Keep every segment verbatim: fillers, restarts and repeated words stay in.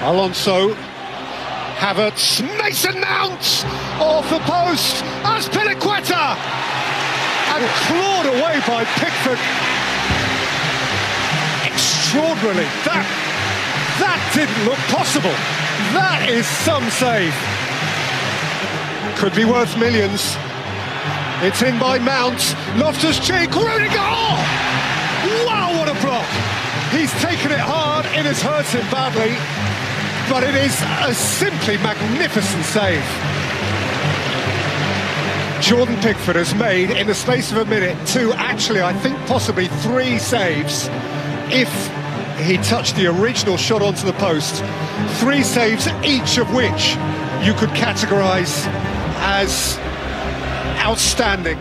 Alonso, Havertz, Mason Mount, off the post, Azpilicueta, and clawed away by Pickford. Extraordinarily, that, that didn't look possible. That is some save. Could be worth millions. It's in by Mount, Loftus-Cheek, Rudiger! Oh! Wow, what a block! He's taken it hard, it has hurt him badly, but it is a simply magnificent save. Jordan Pickford has made, in the space of a minute, two, actually I think possibly three saves. If he touched the original shot onto the post, three saves, each of which you could categorise as outstanding.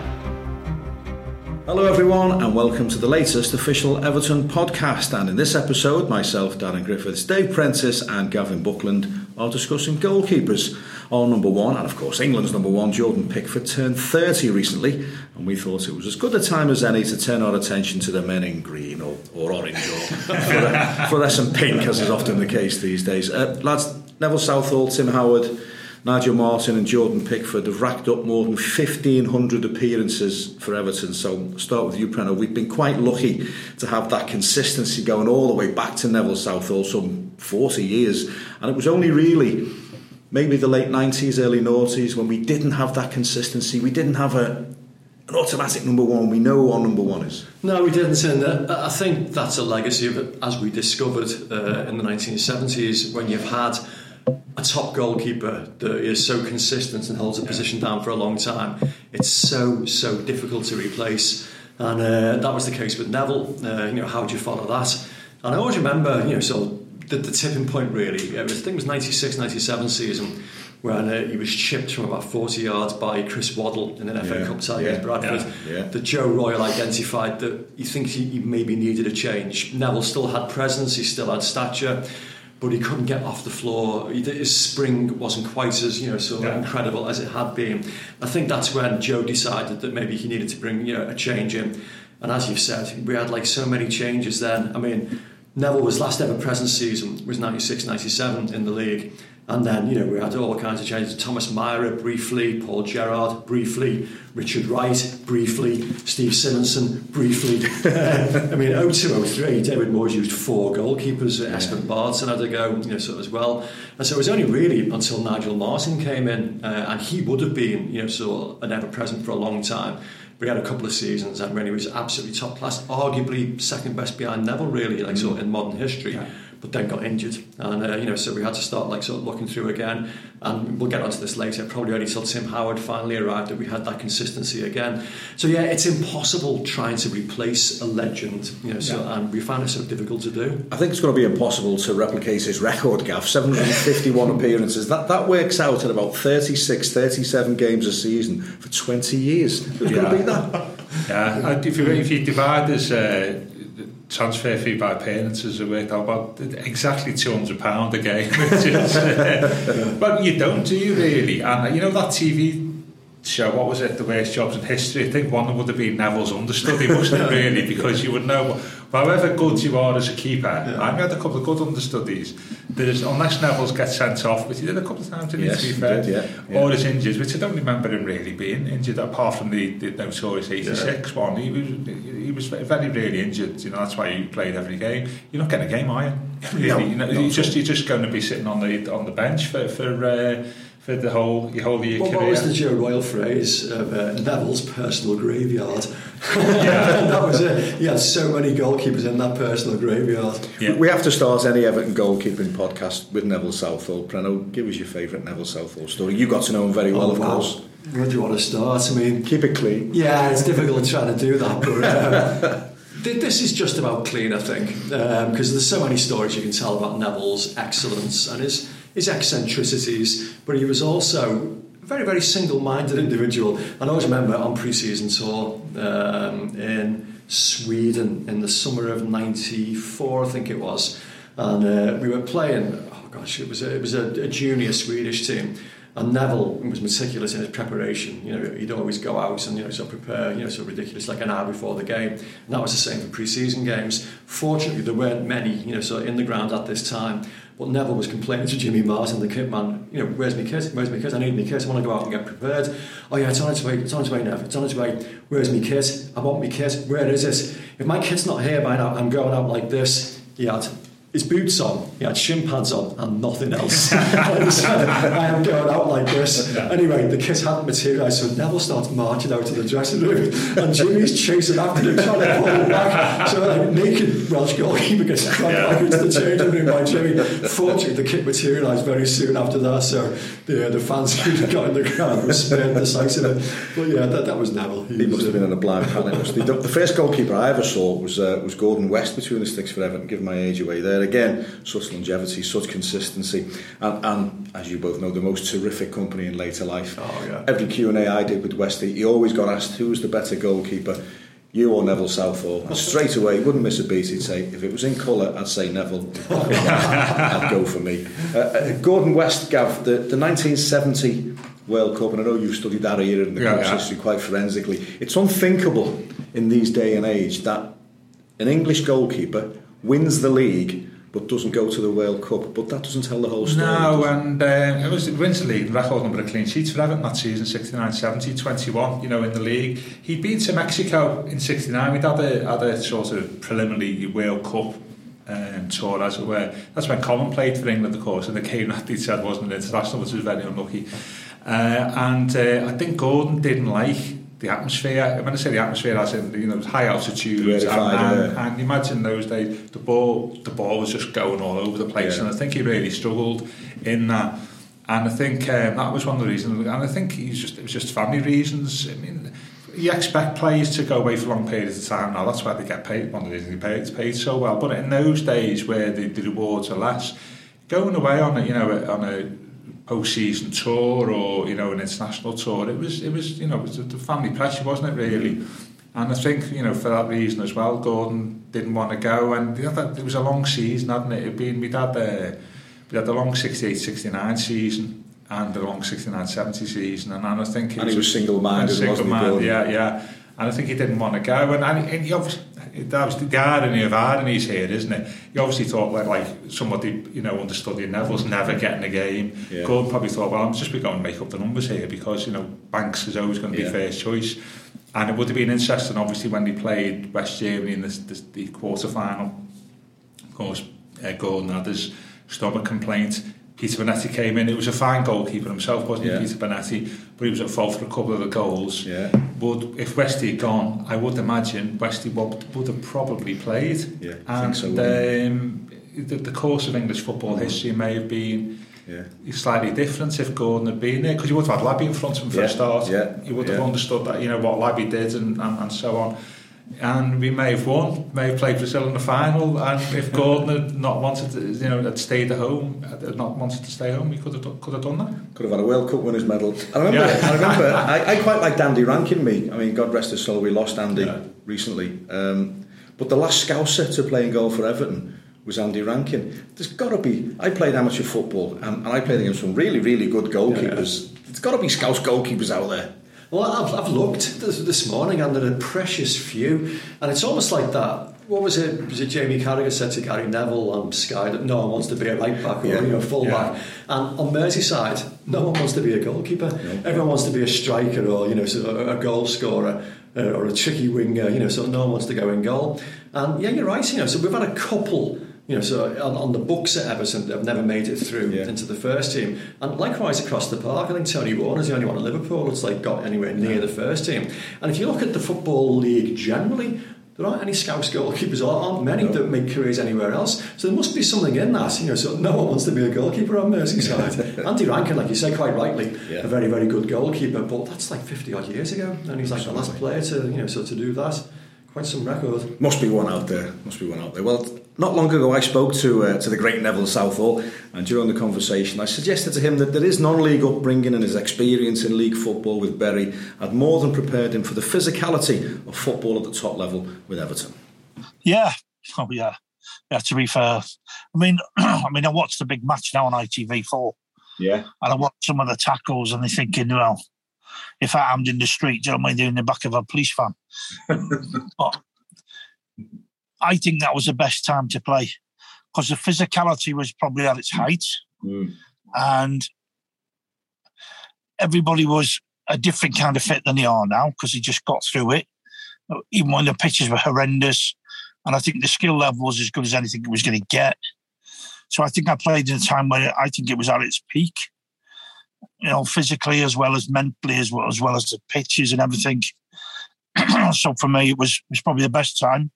Hello everyone and welcome to the latest official Everton podcast, and in this episode myself, Darren Griffiths, Dave Prentice and Gavin Buckland are discussing goalkeepers. Our number one, and of course England's number one, Jordan Pickford, turned thirty recently, and we thought it was as good a time as any to turn our attention to the men in green or, or orange or fluorescent pink, as is often the case these days. Uh, lads, Neville Southall, Tim Howard, Nigel Martyn and Jordan Pickford have racked up more than fifteen hundred appearances for Everton. So I'll start with you, Preno. We've been quite lucky to have that consistency going all the way back to Neville Southall, some forty years. And it was only really maybe the late nineties, early noughties when we didn't have that consistency. We didn't have a, an automatic number one. We know who our number one is. No, we didn't. And uh, I think that's a legacy of it, as we discovered uh, in the nineteen seventies, when you've had a top goalkeeper that is so consistent and holds a position down for a long time. It's so, so difficult to replace. And uh, that was the case with Neville. Uh, you know, how do you follow that? And I always remember, you know, so the, the tipping point really, it was, I think it was ninety-six ninety-seven season, when uh, he was chipped from about forty yards by Chris Waddle in an yeah, F A Cup tie against yeah, Bradford. Yeah, yeah. That Joe Royle identified that he thinks he, he maybe needed a change. Neville still had presence, he still had stature, but he couldn't get off the floor. His spring wasn't quite as, you know, sort of yeah. incredible as it had been. I think that's when Joe decided that maybe he needed to bring, you know, a change in. And as you've said, we had like so many changes then. I mean, Neville was last ever present season was ninety-six ninety-seven in the league. And then, you know, we had all kinds of changes. Thomas Myra briefly, Paul Gerrard briefly, Richard Wright briefly, Steve Simonson briefly. Uh, I mean, oh two oh three, David Moyes used four goalkeepers. Yeah. Espen Barton had to go, you know, sort of as well. And so it was only really until Nigel Martyn came in, uh, and he would have been, you know, sort of an ever-present for a long time. But he had a couple of seasons and when he was absolutely top class, arguably second best behind Neville, really, like mm. sort of in modern history. Yeah. But then got injured, and uh, you know, so we had to start like sort of looking through again. And we'll get onto this later. Probably only till Tim Howard finally arrived that we had that consistency again. So yeah, it's impossible trying to replace a legend, you know. So yeah. and we found it so difficult to do. I think it's going to be impossible to replicate his record, Gav. seven hundred fifty-one appearances. That that works out at about thirty-six, thirty-seven games a season for twenty years. Who's yeah. going to beat that? Yeah, if you if you divide this. Uh, transfer fee by appearances, it worked out about exactly two hundred pounds a game, which is, uh, but you don't, do you really? And you know that T V show, what was it, the worst jobs in history? I think one would have been Neville's understudy, wasn't it, really? Because you would know, however good you are as a keeper, yeah. I've had a couple of good understudies, there's, unless Neville's gets sent off, which he did a couple of times, didn't yes, he, to be fair, did, yeah, yeah. or is injured, which I don't remember him really being injured, apart from the, the notorious eighty-six yeah. one. He was he was very, really injured, you know, that's why he played every game. You're not getting a game, are you? Really, no, you know, you're just, you're just going to be sitting on the on the bench for, for uh, for the whole your whole year well, career. What was the Joe Royle phrase of uh, Neville's personal graveyard? Yeah. That was it. He had so many goalkeepers in that personal graveyard. Yeah. We have to start any Everton goalkeeping podcast with Neville Southall. Preno, give us your favourite Neville Southall story. You got to know him very well, oh, of wow. course. Where do you want to start? I mean, keep it clean. Yeah, it's difficult trying to do that, but um, this is just about clean, I think, because um, there's so many stories you can tell about Neville's excellence and his his eccentricities, but he was also a very, very single-minded individual. And I always remember on pre-season tour um, in Sweden in the summer of ninety-four, I think it was, and uh, we were playing. Oh gosh, it was a, it was a, a junior Swedish team. And Neville was meticulous in his preparation. You know, he'd always go out and, you know, sort of prepare, you know, sort of ridiculous, like an hour before the game. And that was the same for pre-season games. Fortunately, there weren't many, you know, sort of in the ground at this time. But Neville was complaining to Jimmy Martin, the kit man, you know, where's my kit? Where's my kit? I need my kit. I want to go out and get prepared. Oh yeah, it's on its way. It's on its way, Nev. It's on its way. Where's my kit? I want my kit. Where is it? If my kit's not here by now, I'm going out like this. He had his boots on, he had shin pads on, and nothing else. And he said, I am going out like this. Anyway, the kit hadn't materialised, so Neville starts marching out to the dressing room, and Jimmy's chasing after him, trying to pull him back. So, like, naked Welsh goalkeeper gets dragged yeah. back into the changing room by Jimmy. Fortunately, the kit materialised very soon after that, so the, the fans who got in the ground were spared the sight of it. But yeah, that, that was Neville. He, he must have been in a blind panic. The first goalkeeper I ever saw was uh, was Gordon West between the sticks for Everton, giving my age away there. Again, such longevity, such consistency, and, and as you both know, the most terrific company in later life. Oh, yeah. Every Q and A I did with Westy, he always got asked who was the better goalkeeper, you or Neville Southall, and straight away, he wouldn't miss a beat. He'd say, if it was in colour, I'd say Neville. I'd go for me. Uh, uh, Gordon West, Gav, the, the nineteen seventy World Cup, and I know you've studied that era in the yeah, coach yeah. history quite forensically. It's unthinkable in these day and age that an English goalkeeper wins the league but doesn't go to the World Cup. But that doesn't tell the whole story. No, and uh, it was wins the league, record number of clean sheets for Everton that season, sixty-nine seventy, twenty-one, you know, in the league. He'd been to Mexico in sixty-nine. We'd had a, had a sort of preliminary World Cup um, tour, as it were. That's when Colin played for England, of course, and the game that he said wasn't an international, which was very unlucky. Uh, and uh, I think Gordon didn't like the atmosphere. When I say the atmosphere, as in, you know, high altitude, and, and, and imagine those days the ball, the ball was just going all over the place, yeah. and I think he really struggled in that. And I think um, that was one of the reasons. And I think he's just it was just family reasons. I mean, you expect players to go away for long periods of time now. That's why they get paid. One of the reasons they paid, paid so well. But in those days where the, the rewards are less, going away on a you know on a post-season tour or you know an international tour, it was it was you know it was the family pressure, wasn't it really? And I think you know for that reason as well, Gordon didn't want to go, and the other, it was a long season, hadn't it? It'd been we'd had the we had the long sixty-eight sixty-nine season and the long sixty-nine seventy season, and, and I think it and was, he was single-minded, single wasn't minded, he? Yeah, yeah. And I think he didn't want to go, and, and, and he obviously, that was the irony of ironies here, isn't it? He obviously thought like, like somebody, you know, understudying Neville's never getting a game. Yeah. Gordon probably thought, well, I'm just going to make up the numbers here because, you know, Banks is always going to be yeah. first choice. And it would have been interesting, obviously, when they played West Germany in the, the, the quarter-final. Of course, uh, Gordon had his stomach complaint. Peter Bonetti came in. It was a fine goalkeeper himself, wasn't yeah. he, Peter Bonetti? But he was at fault for a couple of the goals. Yeah. Would if Westy had gone, I would imagine Westy would, would have probably played. Yeah, and I think so. Um, the, the course of English football history may have been yeah. slightly different if Gordon had been there, because you would have had Labby in front of him for yeah. a start. Yeah. You would yeah. have understood that, you know, what Labby did and, and, and so on. And we may have won, may have played Brazil in the final, and if Gordon had not wanted to, you know, had stayed at home, had not wanted to stay home, we could have done, could have done that. Could have had a World Cup winners medal. I remember, yeah. I remember, I, I quite liked Andy Rankin. Me, I mean, God rest his soul, we lost Andy yeah. recently. Um, but the last Scouser to play in goal for Everton was Andy Rankin. There's got to be. I played amateur football, and, and I played against some really, really good goalkeepers. Yeah, yeah. There's got to be Scouse goalkeepers out there. Well, I've, I've looked this, this morning, and there are a precious few, and it's almost like that. What was it? Was it Jamie Carragher said to Gary Neville on Sky that no one wants to be a right back or yeah. you know full yeah. back, and on Merseyside, no one wants to be a goalkeeper. No. Everyone wants to be a striker or you know a, a goal scorer uh, or a tricky winger. You know, so no one wants to go in goal. And yeah, you're right. You know, so we've had a couple. You know, so on, on the books at Everton, they've never made it through yeah. into the first team. And likewise across the park, I think Tony Warner's the only one at Liverpool that's like got anywhere near yeah. the first team. And if you look at the Football League generally, there aren't any Scouse goalkeepers, there aren't many no. that make careers anywhere else. So there must be something in that. You know, so no one wants to be a goalkeeper on Merseyside. Andy Rankin, like you say quite rightly, yeah. a very, very good goalkeeper, but that's like fifty odd years ago, and he's like Absolutely. the last player to you know so to do that. Quite some record. Must be one out there. Must be one out there. Well, not long ago I spoke to uh, to the great Neville Southall, and during the conversation I suggested to him that that his non-league upbringing and his experience in league football with Bury had more than prepared him for the physicality of football at the top level with Everton. Yeah, oh yeah, yeah. To be fair, I mean, I mean, I watched the big match now on I T V four. Yeah, and I watched some of the tackles, and they're thinking, well, if I am in the street, do you know what I mean? They're in the back of a police van. But I think that was the best time to play. because the physicality was probably at its height, mm. and everybody was a different kind of fit than they are now because they just got through it, even when the pitches were horrendous. And I think the skill level was as good as anything it was going to get. So I think I played in a time where I think it was at its peak, you know, physically as well as mentally, as well as well as the pitches and everything. So for me, it was it was probably the best time.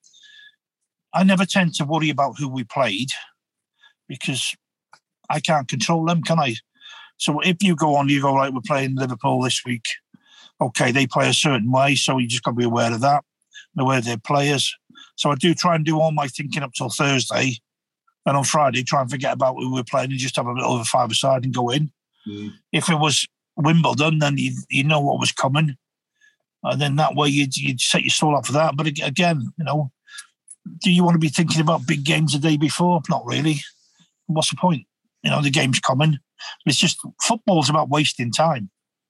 I never tend to worry about who we played because I can't control them, can I? So if you go on, you go, right, we're playing Liverpool this week. Okay, they play a certain way, so you just got to be aware of that, and aware of their players. So I do try and do all my thinking up till Thursday, and on Friday try and forget about who we're playing and just have a little of a five-a-side and go in. Mm. If it was Wimbledon, then you you know what was coming, and then that way you'd, you'd set your stall up for that. But again, you know, do you want to be thinking about big games the day before? Not really. What's the point? You know, the game's coming. It's just football's about wasting time,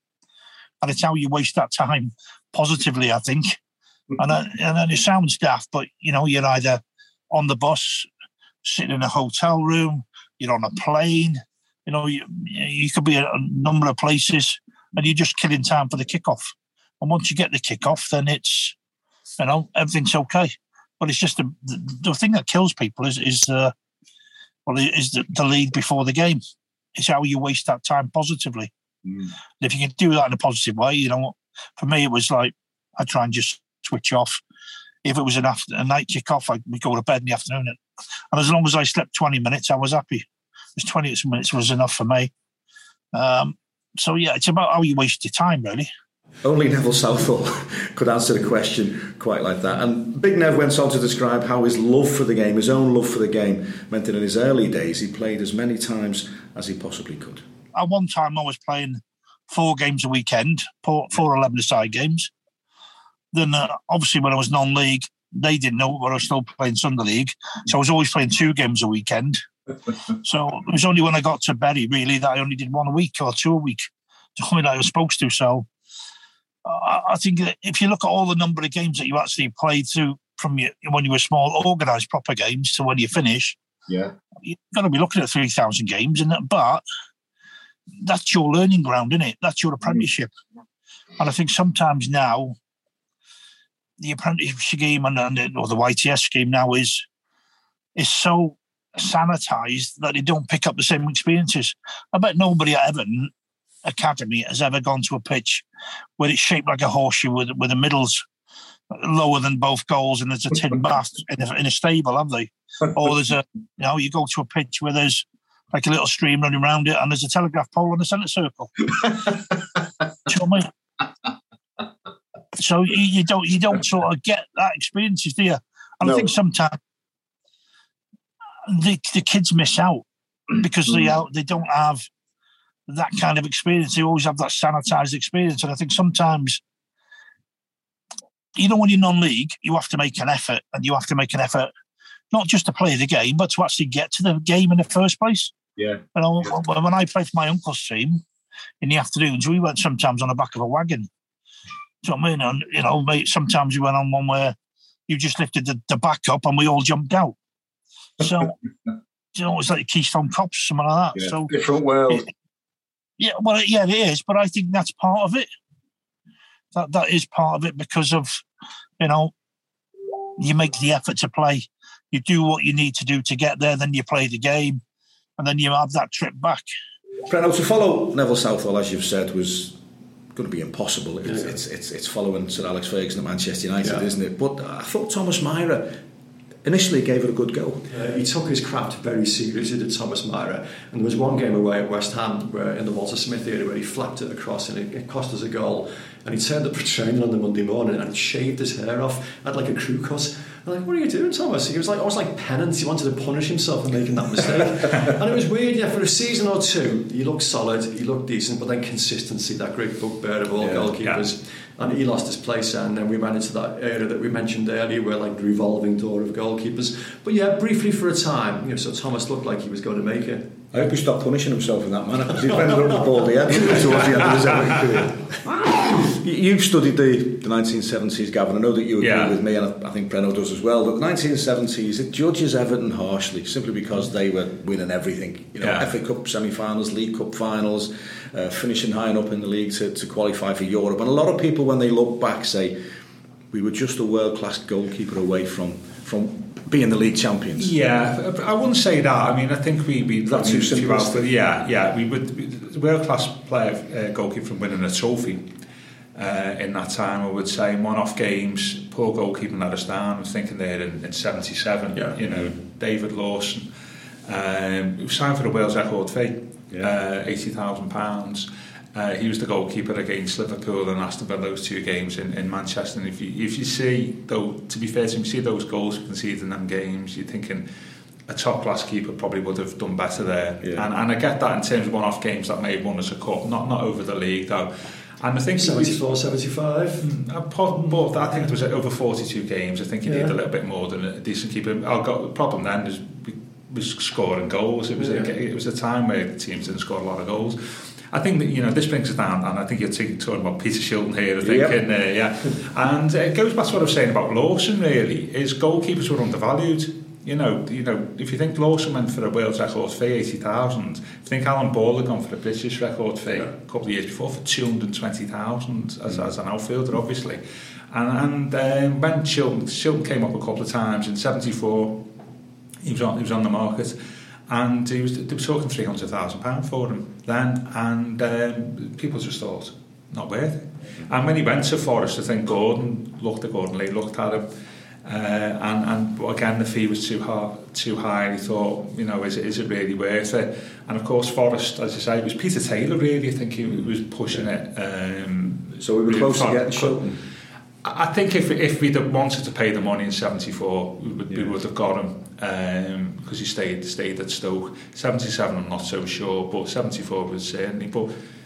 and it's how you waste that time positively, I think. And uh, and then it sounds daft, but you know, you're either on the bus, sitting in a hotel room, you're on a plane. You know, you you could be at a number of places, and you're just killing time for the kickoff. And once you get the kickoff, then it's, you know, everything's okay. But it's just the the, the thing that kills people is is uh, well is the, the lead before the game. It's how you waste that time positively. Mm. And if you can do that in a positive way, you know, for me it was like I try and just switch off. If it was an after a night kick-off, I would go to bed in the afternoon, and as long as I slept twenty minutes, I was happy. Because twenty minutes was enough for me. Um, so yeah, it's about how you waste your time, really. Only Neville Southall could answer the question quite like that. And Big Nev went on to describe how his love for the game, his own love for the game, meant that in his early days he played as many times as he possibly could. At one time I was playing four games a weekend, four, four eleven-a-side games. Then uh, obviously when I was non-league, they didn't know where I was still playing Sunday League. So I was always playing two games a weekend. So it was only when I got to Bury, really, that I only did one a week or two a week. The way that I was supposed to. So uh, I think that if you look at all the number of games that you actually played through from your, when you were small, organised proper games to when you finish, yeah, you've got to be looking at three thousand games. And that, But that's your learning ground, isn't it? That's your apprenticeship. Mm. And I think sometimes now, the apprenticeship scheme and, and or the Y T S scheme now is is so sanitised that they don't pick up the same experiences. I bet nobody at Everton Academy has ever gone to a pitch where it's shaped like a horseshoe with with the middles lower than both goals and there's a tin bath in a, in a stable, have they? Or there's a, you know, you go to a pitch where there's like a little stream running around it and there's a telegraph pole in the centre circle. Do you know what I mean? So you, you don't you don't sort of get that experiences, do you? And no. I think sometimes the, the kids miss out because mm. they they don't have that kind of experience. They always have that sanitised experience. And I think sometimes, you know, when you're non-league, you have to make an effort, and you have to make an effort not just to play the game, but to actually get to the game in the first place. Yeah. You know, yeah. When I played for my uncle's team in the afternoons, we went sometimes on the back of a wagon. Do you know what I mean? And, you know, mate, sometimes we went on one where you just lifted the, the back up and we all jumped out. So, you know, it's like Keystone Cops, something like that. Yeah. So different world. It, yeah, well, yeah, it is. But I think that's part of it. That That is part of it because of, you know, you make the effort to play. You do what you need to do to get there, then you play the game, and then you have that trip back. Breno, to follow Neville Southall, as you've said, was going to be impossible. It's, yeah. it's it's it's following Sir Alex Ferguson at Manchester United, yeah. isn't it? But I thought Thomas Myhre initially gave it a good go. Uh, he took his craft very seriously, did Thomas Myhre. And there was one game away at West Ham where in the Walter Smith area where he flapped it across and it, it cost us a goal. And he turned up for training on the Monday morning and shaved his hair off, had like a crew cut. I'm like, what are you doing, Thomas? He was like, I was like penance. He wanted to punish himself for making that mistake. And it was weird, yeah, for a season or two, he looked solid, he looked decent, but then consistency, that great bugbear of all yeah, goalkeepers. Yeah. And he lost his place, and then we ran into that area that we mentioned earlier, where like the revolving door of goalkeepers. But yeah, briefly for a time, you know, so Thomas looked like he was going to make it. I hope he stopped punishing himself in that manner, because he ended up with the ball the end towards the end of his Everton career. You've studied the, the nineteen seventies, Gavin. I know that you agree yeah. with me, and I, I think Breno does as well. But the nineteen seventies, it judges Everton harshly simply because they were winning everything. You know, yeah. F A Cup semi-finals, League Cup finals, uh, finishing high up in the league to, to qualify for Europe. And a lot of people, when they look back, say we were just a world-class goalkeeper away from from being the league champions. Yeah, I wouldn't say that. I mean, I think we we that's too simplistic. Yeah, yeah, we would world-class player uh, goalkeeper from winning a trophy. Uh, in that time, I would say one-off games, poor goalkeeping let us down. I was thinking there in, in seventy-seven, yeah. you know, David Lawson, um, he was signed for the Wales record fee, yeah. uh, eighty thousand pounds. Uh, he was the goalkeeper against Liverpool and Aston Villa, those two games in, in Manchester. And if you if you see, though, to be fair to him, you see those goals conceded in them games, you're thinking a top-class keeper probably would have done better there. Yeah. And, and I get that in terms of one-off games that may have won us a cup, not not over the league though. And I think seventy-four, seventy-five I, but I think it was over forty-two games. I think you yeah. need a little bit more than a decent keeper. I got the problem then is was scoring goals. It was yeah. a, it was a time where the teams didn't score a lot of goals. I think that, you know, this brings us down, and I think you're talking about Peter Shilton here, I think, yep. in, uh, yeah. And it goes back to what I was saying about Lawson. Really, is goalkeepers were undervalued. You know, you know, if you think Lawson went for a world record fee, eighty thousand. If you think Alan Ball had gone for a British record fee yeah. a couple of years before for two hundred twenty thousand as, as an outfielder, obviously. And, and um, when Shilton, Shilton came up a couple of times in seventy-four, he was on, he was on the market, and he was they were talking three hundred thousand pounds for him then, and um, people just thought not worth it. And when he went to Forest, I think Gordon looked at Gordon Lee, looked at him. Uh, and, and again the fee was too high, too high and he thought, you know, is it, is it really worth it? And of course Forest, as I say, it was Peter Taylor really, I think he was pushing it. Um, so we were close to getting Shilton. I think if if we'd have wanted to pay the money in seventy-four, we would, yeah. we would have got him um, because he stayed stayed at Stoke. seventy-seven I'm not so sure, but seventy-four was certainly. But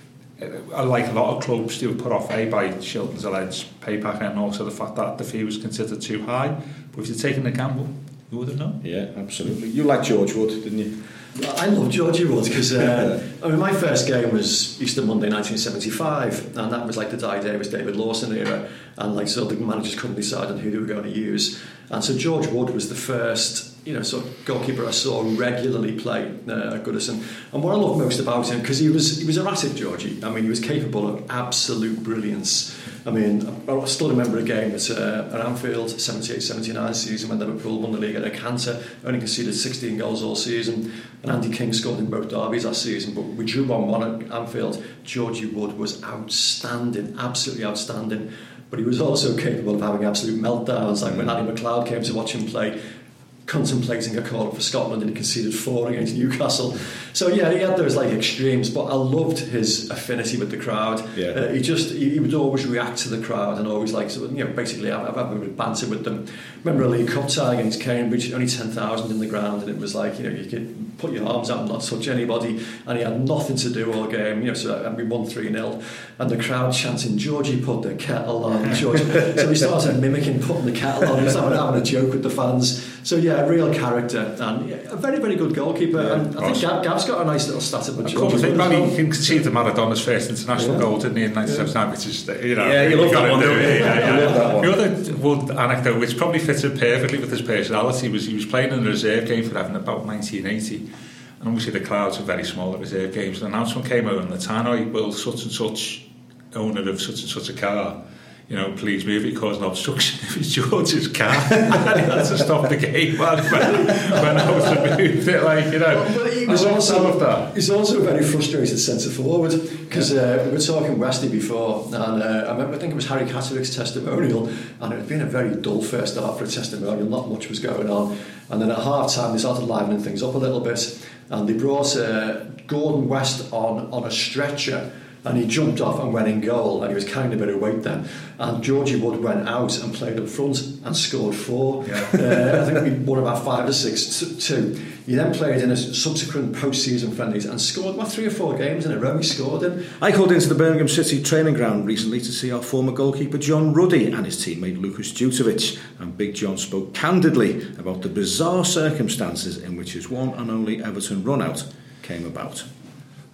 I like a lot of clubs, they were put off A by Shilton's alleged payback and also the fact that the fee was considered too high. But if you'd taken the gamble, you would have known. Yeah, absolutely. You liked George Wood, didn't you? I love Georgie Wood because uh, I mean my first game was Easter Monday nineteen seventy-five, and that was like the Di Davis, David Lawson era, and like so the managers couldn't decide on who they were going to use, and so George Wood was the first, you know, sort of goalkeeper I saw regularly play uh, at Goodison. And what I love most about him, because he was he was erratic, Georgie. I mean, he was capable of absolute brilliance. I mean, I still remember a game at, uh, at Anfield, seventy-eight seventy-nine season, when Liverpool won the league at a canter, only conceded sixteen goals all season, and Andy King scored in both derbies that season, but we drew one one at Anfield. Georgie Wood was outstanding, absolutely outstanding, but he was also capable of having absolute meltdowns, like when Andy McLeod came to watch him play, contemplating a call up for Scotland, and he conceded four against Newcastle. So yeah, he had those like extremes, but I loved his affinity with the crowd. Yeah. Uh, he just he, he would always react to the crowd and always like, you know, basically I've, I've had a bit of banter with them. Remember a League Cup tie against Cambridge, only ten thousand in the ground, and it was like, you know, you could put your arms out and not touch anybody, and he had nothing to do all game, you know, so and we won three nil, and the crowd chanting, Georgie put the kettle on, Georgie. So he started mimicking putting the kettle on, he was having, having a joke with the fans. So yeah, a real character, and yeah, a very, very good goalkeeper. Yeah, and I think Gav, Gav's got a nice little stat about George. I think well. He conceded Maradona's first international yeah. goal, didn't he, in nineteen seventy-nine, yeah. which is, you know, yeah, you love that one, don't you? Yeah, yeah. Love that one. The other well, anecdote, which probably fits in perfectly with his personality, was he was playing in a reserve game for Everton about nineteen eighty, and obviously the crowds were very small at reserve games. An announcement came out on the tannoy, well, such and such owner of such and such a car, you know, please move it, causing obstruction. It was George's car, and he had to stop the game when, when I was moved it, like, you know. But he was also that. He's also a very frustrated centre forward, because yeah. uh, we were talking Westy before, and uh, I remember I think it was Harry Catterick's testimonial, and it had been a very dull first start for a testimonial. Not much was going on, and then at half time they started livening things up a little bit, and they brought uh, Gordon West on on a stretcher. And he jumped off and went in goal, and he was carrying a bit of weight then. And Georgie Wood went out and played up front and scored four. Yeah. uh, I think we won about five or six, t- two. He then played in a subsequent post-season friendlies and scored about three or four games in a row. He scored in. I called into the Birmingham City training ground recently to see our former goalkeeper John Ruddy and his teammate Lukas Jutovic, and Big John spoke candidly about the bizarre circumstances in which his one and only Everton run-out came about.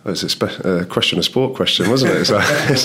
It's a spe- uh, question of sport question, wasn't it? So,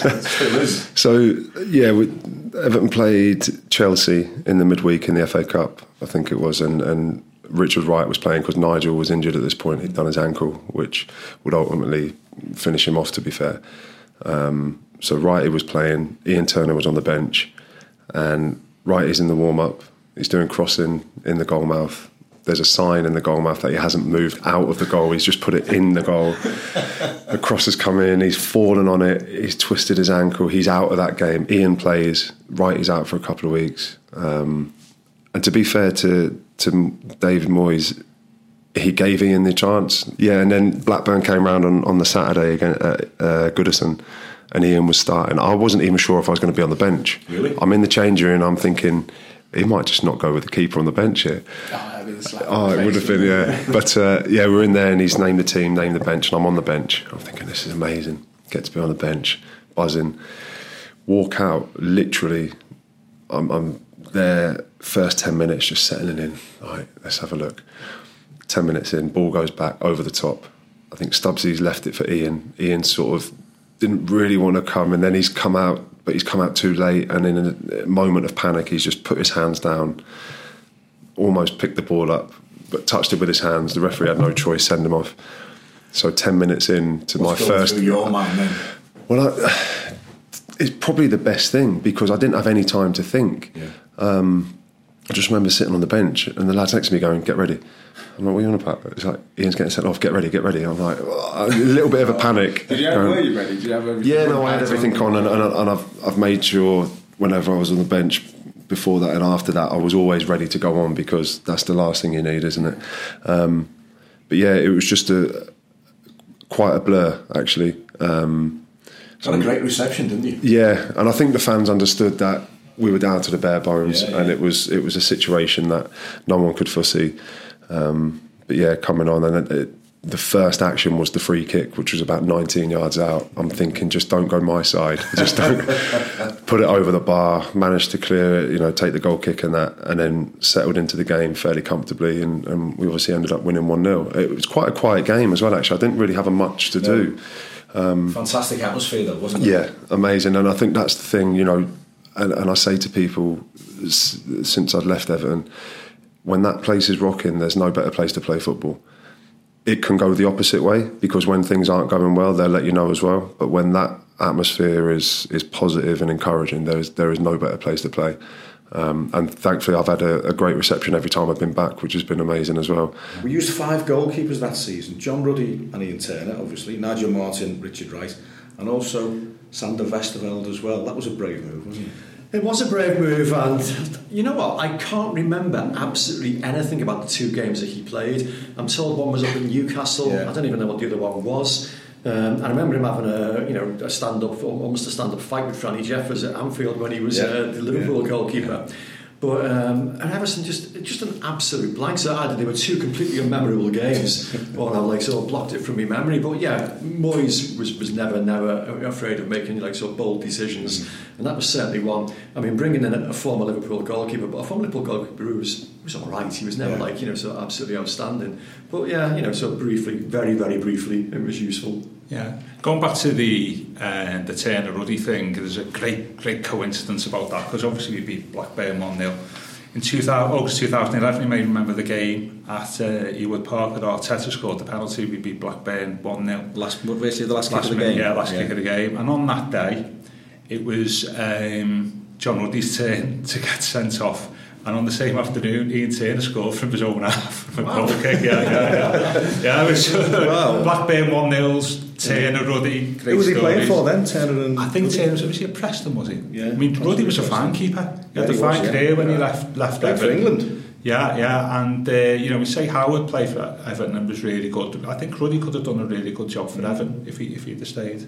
so yeah, we, Everton played Chelsea in the midweek in the F A Cup, I think it was, and, and Richard Wright was playing because Nigel was injured at this point. He'd done his ankle, which would ultimately finish him off, to be fair. Um, so Wrighty was playing, Ian Turner was on the bench, and Wrighty's in the warm-up. He's doing crossing in the goal mouth. There's a sign in the goal mouth that he hasn't moved out of the goal. He's just put it in the goal. The cross has come in. He's fallen on it. He's twisted his ankle. He's out of that game. Ian plays. Wrighty's out for a couple of weeks. Um, and to be fair to to David Moyes, he gave Ian the chance. Yeah, and then Blackburn came round on, on the Saturday against uh, uh, Goodison, and Ian was starting. I wasn't even sure if I was going to be on the bench. Really? I'm in the change room and I'm thinking, he might just not go with the keeper on the bench here. Oh, oh it would have been, yeah. But uh, yeah, we're in there and he's named the team, named the bench, and I'm on the bench. I'm thinking, this is amazing. Get to be on the bench, buzzing. Walk out, literally, I'm, I'm there, first ten minutes just settling in. All right, let's have a look. ten minutes in, ball goes back over the top. I think Stubbsy's left it for Ian. Ian sort of didn't really want to come, and then he's come out, but he's come out too late, and in a moment of panic he's just put his hands down, almost picked the ball up, but touched it with his hands. The referee had no choice, send him off. So ten minutes in to What's my going first through your mind then? Well, I, it's probably the best thing because I didn't have any time to think. Yeah. um, I just remember sitting on the bench and the lads next to me going, get ready. I'm like, what are you on about? It's like, Ian's getting sent off, get ready, get ready. I'm like, oh, a little bit of a panic. Did you have, um, were you ready? Did you have everything? Yeah, no, I had everything on, and, and, and I've, I've made sure whenever I was on the bench before that and after that, I was always ready to go on because that's the last thing you need, isn't it? Um, but yeah, it was just a quite a blur, actually. Um, Got a great reception, didn't you? Yeah, and I think the fans understood that we were down to the bare bones, yeah, yeah. and it was it was a situation that no one could foresee. Um, but yeah, coming on, and it, the first action was the free kick, which was about nineteen yards out. I'm thinking, just don't go my side, just don't put it over the bar. Managed to clear it, you know, take the goal kick and that, and then settled into the game fairly comfortably, and, and we obviously ended up winning one nil. It was quite a quiet game as well, actually. I didn't really have a much to no. do. Um, Fantastic atmosphere, though, wasn't it? Yeah, amazing. And I think that's the thing, you know. And, and I say to people s- since I'd left Everton, when that place is rocking, there's no better place to play football. It can go the opposite way because when things aren't going well, they'll let you know as well. But when that atmosphere is is positive and encouraging, there is there is no better place to play. Um, and thankfully, I've had a, a great reception every time I've been back, which has been amazing as well. We used five goalkeepers that season: John Ruddy and Ian Turner, obviously, Nigel Martin, Richard Wright, and also Sander Westerveld as well. That was a brave move, wasn't it? It was a brave move, and you know what? I can't remember absolutely anything about the two games that he played. I'm told one was up in Newcastle. Yeah. I don't even know what the other one was. Um, I remember him having a, you know, a stand-up, almost a stand-up fight with Franny Jeffers at Anfield when he was yeah. uh, the Liverpool yeah. goalkeeper. Yeah. But um, and Everton just just an absolute blank. So either they were two completely unmemorable games, or I like sort of blocked it from my memory. But yeah, Moyes was, was never never afraid of making like sort of bold decisions, mm. and that was certainly one. I mean, bringing in a, a former Liverpool goalkeeper, but a former Liverpool goalkeeper who was was all right. He was never yeah. like you know sort of absolutely outstanding. But yeah, you know, so briefly, very very briefly, it was useful. Yeah, going back to the uh, the Turner Ruddy thing, there's a great great coincidence about that because obviously we beat Blackburn one nil in two thousand, August twenty eleven. You may remember the game at uh, Ewood Park that Arteta scored the penalty. We beat Blackburn one nil. Last, basically the last, last kick of the game. Yeah, last yeah. kick of the game. And on that day, it was um, John Ruddy's turn to get sent off. And on the same afternoon, Ian Turner scored from his own half from a goal kick. Yeah, yeah, yeah. yeah it was wow. Blackburn one nils. Turner, Ruddy. Who was he stories. playing for then? Turner and I think Turner was, was he at Preston, was he? Yeah. I mean, Ruddy was a fine keeper. He had yeah, a fine was, career yeah. when yeah. he left left Everton. For England. Yeah, yeah, and uh, you know, we say Howard played for Everton and was really good. I think Ruddy could have done a really good job for Everton if he if he'd have stayed.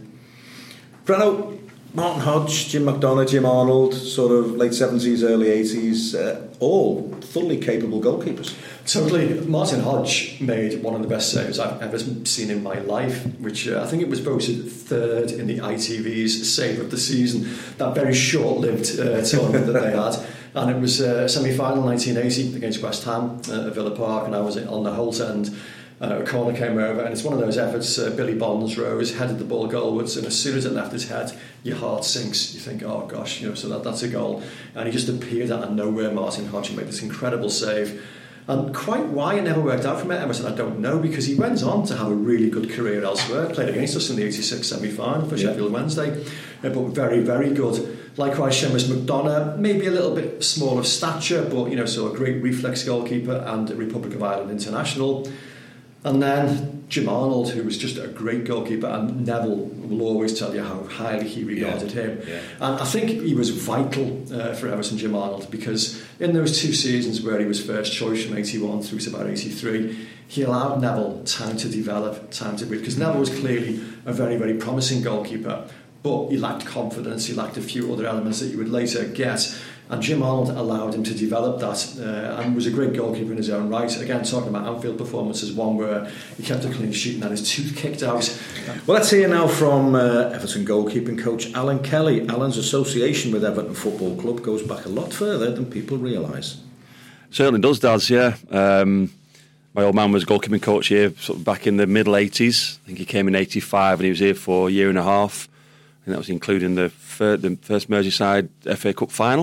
Breno, Martin Hodge, Jim McDonough, Jim Arnold, sort of late seventies, early eighties, uh, all fully capable goalkeepers. Totally. Martin Hodge made one of the best saves I've ever seen in my life, which uh, I think it was voted third in the I T V's save of the season, that very short-lived uh, tournament that they had. And it was a uh, semi-final nineteen eighty against West Ham uh, at Villa Park, and I was on the Holt end. Uh, a corner came over, and it's one of those efforts. Uh, Billy Bonds rose, headed the ball goalwards, and as soon as it left his head, your heart sinks. You think, oh gosh, you know, so that, that's a goal. And he just appeared out of nowhere. Martin Hodgson made this incredible save. And quite why it never worked out for Emerson, I don't know, because he went on to have a really good career elsewhere. Played against us in the eighty-six semi-final for yeah. Sheffield Wednesday, uh, but very, very good. Likewise, Seamus McDonough, maybe a little bit small of stature, but you know, so a great reflex goalkeeper and a Republic of Ireland international. And then Jim Arnold, who was just a great goalkeeper, and Neville will always tell you how highly he regarded yeah. him. Yeah. And I think he was vital uh, for Everton, Jim Arnold, because in those two seasons where he was first choice from eighty-one through to about eighty-three, he allowed Neville time to develop, time to breathe, because Neville was clearly a very, very promising goalkeeper, but he lacked confidence, he lacked a few other elements that you would later get. And Jim Arnold allowed him to develop that uh, and was a great goalkeeper in his own right. Again, talking about Anfield performances, one where he kept a clean sheet and had his tooth kicked out. Well, let's hear now from uh, Everton goalkeeping coach Alan Kelly. Alan's association with Everton Football Club goes back a lot further than people realise. Certainly does, Daz, yeah. Um, my old man was goalkeeping coach here sort of back in the middle eighties. I think he came in eighty-five and he was here for a year and a half. And that was including the, fir- the first Merseyside F A Cup final.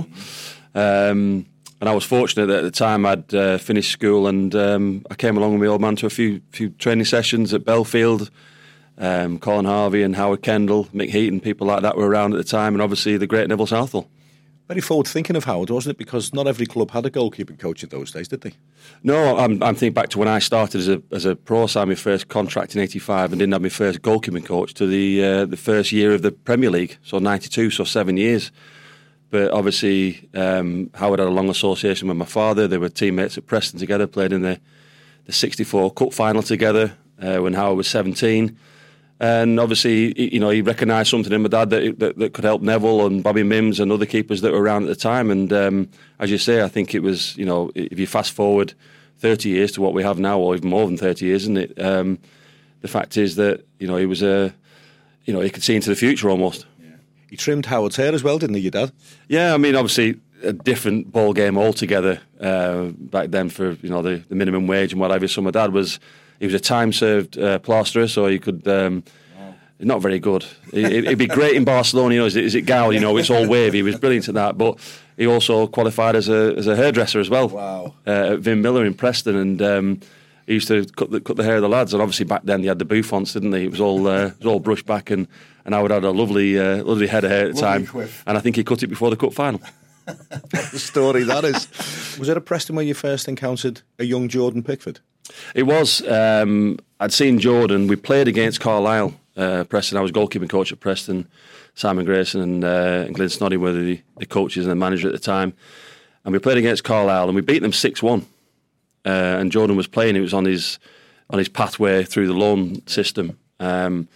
Um, and I was fortunate that at the time I'd uh, finished school and um, I came along with my old man to a few few training sessions at Belfield. Um, Colin Harvey and Howard Kendall, Mick Heaton, people like that were around at the time, and obviously the great Neville Southall. Very forward thinking of Howard, wasn't it? Because not every club had a goalkeeping coach in those days, did they? No, I'm, I'm thinking back to when I started as a as a pro, signed my first contract in eighty-five and didn't have my first goalkeeping coach to the uh, the first year of the Premier League, so ninety-two, so seven years. But obviously, um, Howard had a long association with my father. They were teammates at Preston together, played in the, the sixty-four Cup final together uh, when Howard was seventeen. And obviously, you know, he recognised something in my dad that, that that could help Neville and Bobby Mims and other keepers that were around at the time. And um, as you say, I think it was, you know, if you fast forward thirty years to what we have now, or even more than thirty years, isn't it? Um, the fact is that, you know, he was a, you know, he could see into the future almost. Yeah. He trimmed Howard's hair as well, didn't he, your dad? Yeah, I mean, obviously a different ball game altogether uh, back then for, you know, the, the minimum wage and whatever. So my dad was. He was a time-served uh, plasterer, so he could... Um, not very good. He'd be great in Barcelona, you know, is it, is it Gaul, you know, it's all wavy. He was brilliant at that, but he also qualified as a as a hairdresser as well. Wow. Uh, at Vin Miller in Preston, and um, he used to cut the, cut the hair of the lads, and obviously back then they had the bouffants, didn't they? It was all uh, it was all brushed back, and, and Howard had a lovely, uh, lovely head of hair at the lovely time, quiff. And I think he cut it before the cup final. What a story that is. Was it at Preston where you first encountered a young Jordan Pickford? It was. Um, I'd seen Jordan. We played against Carlisle, uh, Preston. I was goalkeeping coach at Preston. Simon Grayson and, uh, and Glenn Snoddy were the, the coaches and the manager at the time. And we played against Carlisle and we beat them six one. Uh, and Jordan was playing. It was on his on his pathway through the loan system. Um,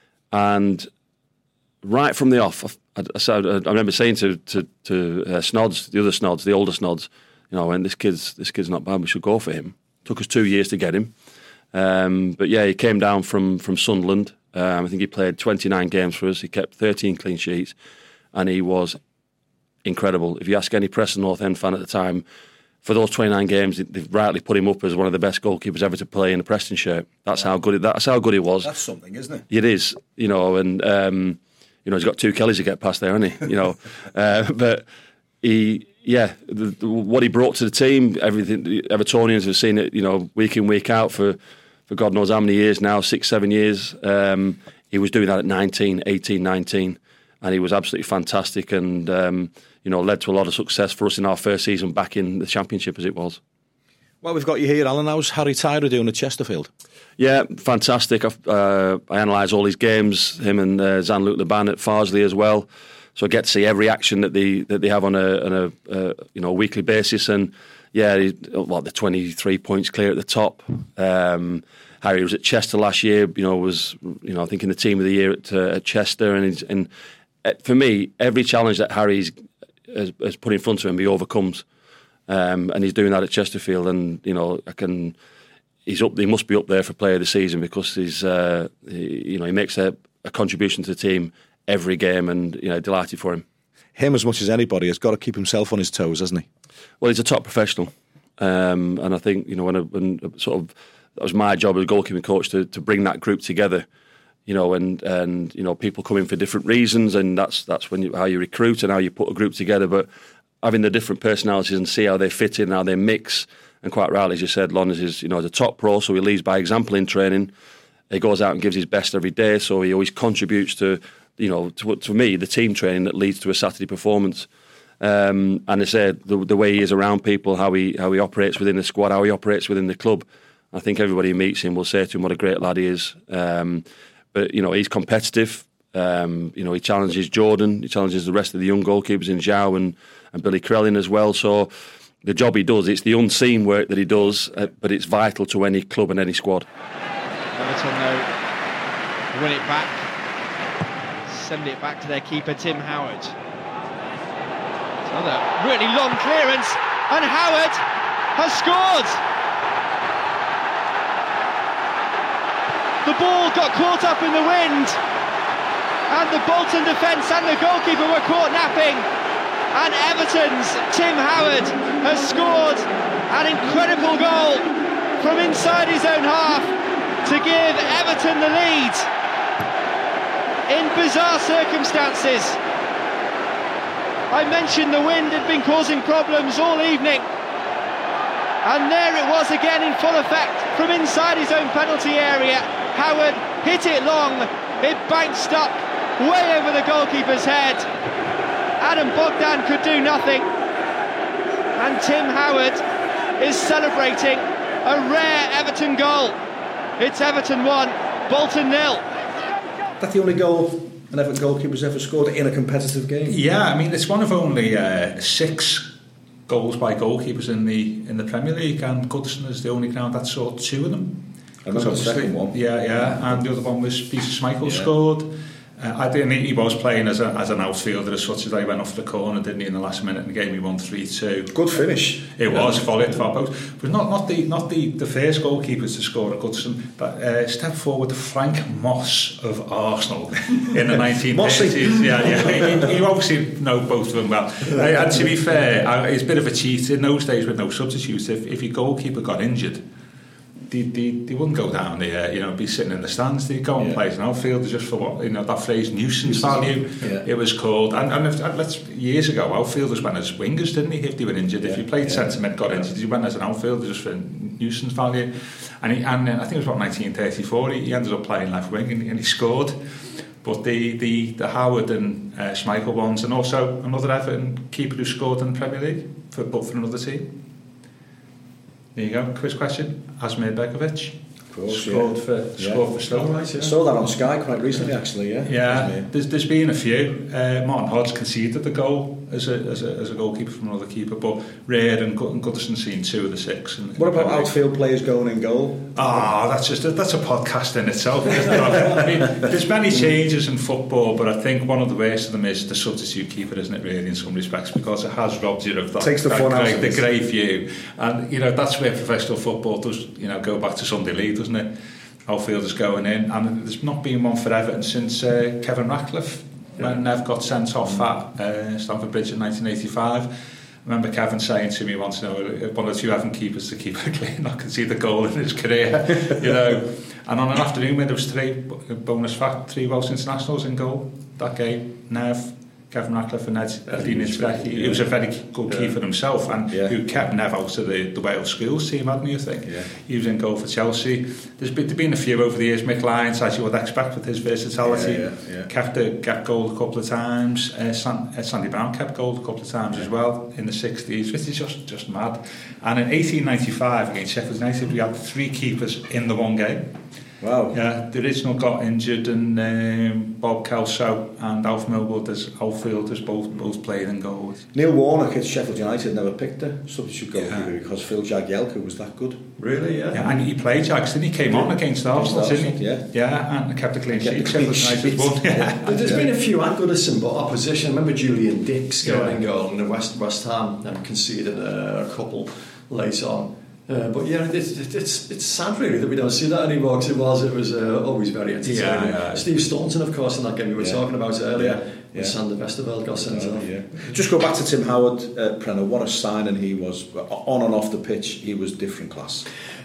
and right from the off, I, I, I remember saying to to, to uh, Snods, the other Snods, the older Snods, you know, and this kid's this kid's not bad. We should go for him. Took us two years to get him, um, but yeah, he came down from from Sunderland. Um, I think he played twenty-nine games for us. He kept thirteen clean sheets, and he was incredible. If you ask any Preston North End fan at the time, for those twenty-nine games, they've rightly put him up as one of the best goalkeepers ever to play in a Preston shirt. That's yeah. how good. It, that's how good he was. That's something, isn't it? It is, you know, and um, you know he's got two Kellys to get past there, hasn't he? You know, uh, but he. Yeah, the, the, what he brought to the team, everything. The Evertonians have seen it, you know, week in, week out for, for God knows how many years now, six, seven years. Um, he was doing that at nineteen, eighteen, nineteen, and he was absolutely fantastic and, um, you know, led to a lot of success for us in our first season back in the Championship as it was. Well, we've got you here, Alan. How's Harry Tyler doing at Chesterfield? Yeah, fantastic. Uh, I analyse all his games, him and uh, Jean-Luc Laban at Farsley as well. So I get to see every action that they that they have on a, on a uh, you know weekly basis, and yeah, he, well, the twenty-three points clear at the top. Um, Harry was at Chester last year. You know, was you know I think in the team of the year at, uh, at Chester, and he's, and for me, every challenge that Harry's has, has put in front of him, he overcomes, um, and he's doing that at Chesterfield. And you know, I can he's up. He must be up there for Player of the Season because he's uh, he, you know he makes a, a contribution to the team every game, and you know, delighted for him. Him, as much as anybody, has got to keep himself on his toes, hasn't he? Well, he's a top professional, um, and I think you know when, a, when a sort of that was my job as a goalkeeping coach to to bring that group together. You know, and, and you know, people come in for different reasons, and that's that's when you, how you recruit and how you put a group together. But having the different personalities and see how they fit in, how they mix, and quite rightly, as you said, Lon is you know as a top pro, so he leads by example in training. He goes out and gives his best every day, so he always contributes to you know to, to me the team training that leads to a Saturday performance. Um, and I said the, the way he is around people, how he how he operates within the squad, how he operates within the club. I think everybody who meets him will say to him what a great lad he is. Um, But, you know, he's competitive. Um, you know, he challenges Jordan. He challenges the rest of the young goalkeepers in Zhao and, and Billy Krellin as well. So the job he does, it's the unseen work that he does, uh, but it's vital to any club and any squad. Everton, though, win it back. Send it back to their keeper, Tim Howard. Another really long clearance, and Howard has scored. The ball got caught up in the wind, and the Bolton defence and the goalkeeper were caught napping, and Everton's Tim Howard has scored an incredible goal from inside his own half to give Everton the lead in bizarre circumstances. I mentioned the wind had been causing problems all evening, and there it was again in full effect from inside his own penalty area. Howard hit it long, it bounced up way over the goalkeeper's head. Adam Bogdan could do nothing, and Tim Howard is celebrating a rare Everton goal. It's Everton one, Bolton nil. That's the only goal an Everton goalkeeper's ever scored in a competitive game? Yeah, I mean, it's one of only uh, six goals by goalkeepers in the in the Premier League, and Goodison is the only ground that scored two of them. I remember the second one. Yeah, yeah, and the other one was Peter Schmeichel yeah. scored. Uh, I didn't. He was playing as a, as an outfielder as such as I went off the corner, didn't he, in the last minute, and the game he won three two. Good finish. It yeah. was volleyed far post, but not not the not the, the first goalkeepers to score at Goodison, but uh, step forward, Frank Moss of Arsenal in the nineteen eighties. yeah, yeah. You obviously know both of them well. Uh, and to be fair, uh, it's a bit of a cheat in those days with no substitutes. If if your goalkeeper got injured, They, they, they wouldn't go down there, you know, be sitting in the stands. They'd go and yeah. play as an outfielder just for what, you know, that phrase nuisance value, yeah. it was called. And, and, if, and let's, years ago, outfielders went as wingers, didn't he, if they were injured? Yeah. If you played yeah. centre mid, got yeah. injured, you went as an outfielder just for nuisance value. And, he, and uh, I think it was about nineteen thirty-four, he, he ended up playing left wing and, and he scored. But the, the, the Howard and uh, Schmeichel ones, and also another Everton keeper who scored in the Premier League, for, but for another team. There you go, quiz question. Asmir Begovic. Of course, scored yeah. for yeah. scored for Stoke. Oh, right, yeah. Saw that on Sky quite recently, actually. Yeah, yeah. There's, there's been a few. Uh, Martin Hodge conceded the goal as a as a as a goalkeeper from another keeper, but Reid and Goodison seen two of the six. And, what about outfield players going in goal? Ah, oh, that's just a, that's a podcast in itself. Isn't it? I mean, there's many changes in football, but I think one of the worst of them is the substitute keeper, isn't it? Really, in some respects, because it has robbed you of that. Takes the that fun great, out of the great view, and you know that's where professional football does. You know, go back to Sunday League, doesn't it? Outfielders going in, and there's not been one for Everton since uh, Kevin Ratcliffe yeah. when Nev got sent off at uh, Stamford Bridge in nineteen eighty-five. I remember Kevin saying to me once, you know, one of the few Everton keepers to keep it clean, not concede the goal in his career, you know. And on an afternoon when there was three, bonus fact, three Welsh internationals in goal that game, Nev, Kevin Ratcliffe and Ed Nijbek. He, he was a very good keeper yeah. himself, and yeah. who kept Nev out of the, the Wales schools team, hadn't he, I think? Yeah. He was in goal for Chelsea. There's been, there's been a few over the years. Mick Lyons, as you would expect with his versatility, yeah, yeah, yeah. kept a kept goal a couple of times. Uh, San, uh, Sandy Brown kept goal a couple of times yeah. as well in the sixties, which is just, just mad. And in eighteen ninety-five against Sheffield United, we had three keepers in the one game. Wow. Yeah, the original got injured, and um, Bob Kelso and Alf Millwood as outfielders both both played in goals. Neil Warnock at Sheffield United never picked a substitute goalkeeper yeah. because Phil Jagielka was that good. Really? Yeah. Yeah, and he played Jags, didn't he? Came yeah. on against Arsenal, didn't he? Yeah. Yeah, and kept a clean sheet. Sheffield United won. Yeah. There's been a few at Goodison, but opposition. I remember Julian Dix going yeah. in goal, and the West West Ham and conceded a, a couple late on. Uh, but yeah, it's, it's it's sad really that we don't see that anymore, because it was it was uh, always very entertaining. Yeah, yeah. Steve Staunton, of course, in that game we were yeah. talking about earlier, yeah. when yeah. Sander Westerveld got sent off. Yeah. Just go back to Tim Howard, uh, Prenner. What a signing he was on and off the pitch. He was different class.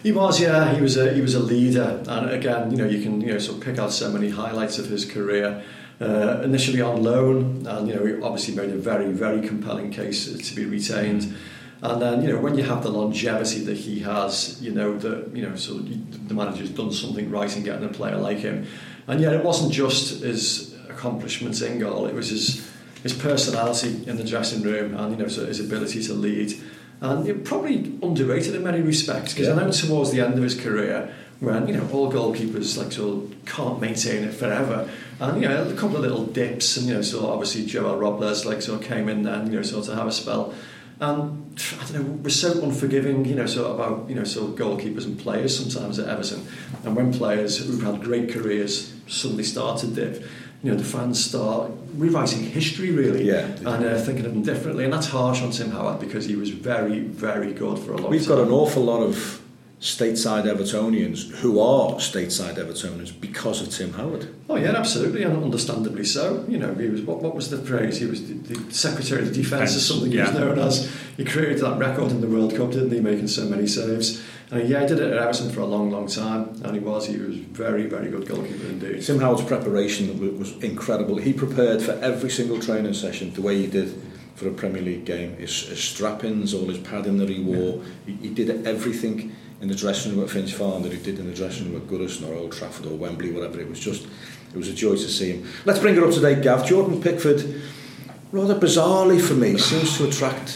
He was, yeah. He was a he was a leader, and again, you know, you can you know sort of pick out so many highlights of his career. Uh, initially on loan, and you know, he obviously made a very very compelling case to be retained. And then you know, when you have the longevity that he has, you know that you know, so the manager's done something right in getting a player like him. And yet, it wasn't just his accomplishments in goal; it was his his personality in the dressing room, and you know, so his ability to lead. And you know, probably underrated in many respects, because yeah. I know towards the end of his career, when you know all goalkeepers like sort of can't maintain it forever, and you know a couple of little dips, and you know so obviously Joel Robles like sort of came in then you know sort of have a spell, and I don't know, we're so unforgiving you know sort of about you know sort of goalkeepers and players sometimes at Everton, and when players who've had great careers suddenly start to dip, you know the fans start rewriting history really, yeah, and uh, thinking of them differently, and that's harsh on Tim Howard because he was very very good for a long We've time. We've got an awful lot of stateside Evertonians who are stateside Evertonians because of Tim Howard. Oh yeah, absolutely, and understandably so. You know, he was what, what was the phrase? He was the, the Secretary of Defence or something. Yeah. He was known as. He created that record in the World Cup, didn't he? Making so many saves. And yeah, he did it at Everton for a long, long time, and he was. He was very, very good goalkeeper indeed. Tim Howard's preparation was incredible. He prepared for every single training session the way he did for a Premier League game. His, his strap-ins, all his padding that he wore, yeah. he, he did everything in the dressing room at Finch Farm that he did in the dressing room at Goodison or Old Trafford or Wembley, whatever. It was just, it was a joy to see him. Let's bring it up to date, Gav. Jordan Pickford, rather bizarrely for me, seems to attract